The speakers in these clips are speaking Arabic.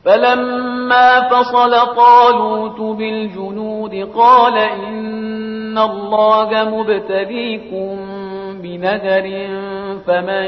فلما فصل طالوت بالجنود قال إن الله مبتليكم بنهر فمن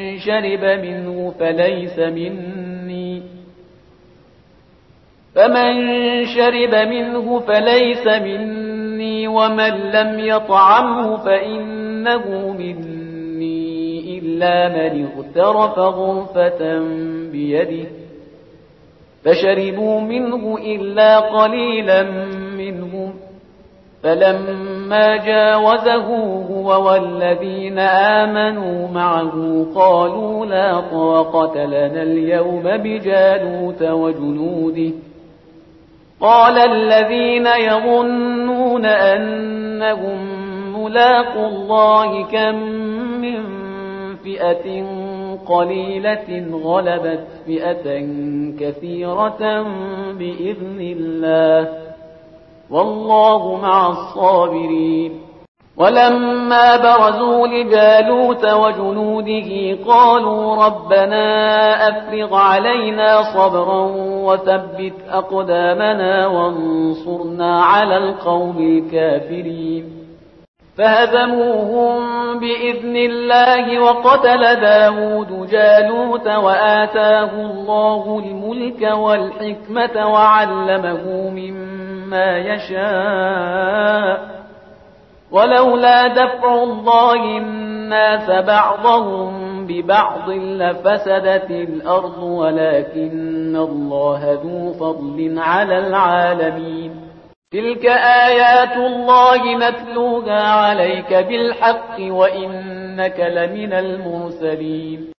شرب منه فليس مني ومن لم يطعمه فإنه مني إلا من اغترف غرفة بيده فشربوا منه إلا قليلا منهم فلما جاوزه هو والذين آمنوا معه قالوا لا طاقة لنا اليوم بجالوت وجنوده قال الذين يظنون أنهم ملاقوا الله كم من فئة قليلة غلبت فئة كثيرة بإذن الله والله مع الصابرين ولما برزوا لجالوت وجنوده قالوا ربنا أفرغ علينا صبرا وثبت أقدامنا وانصرنا على القوم الكافرين فهزموهم بإذن الله وقتل داود جالوت وآتاه الله الملك والحكمة وعلمه مما يشاء ولولا دفع الله الناس بعضهم ببعض لفسدت الأرض ولكن الله ذو فضل على العالمين تلك آيات الله نتلوها عليك بالحق وإنك لمن المرسلين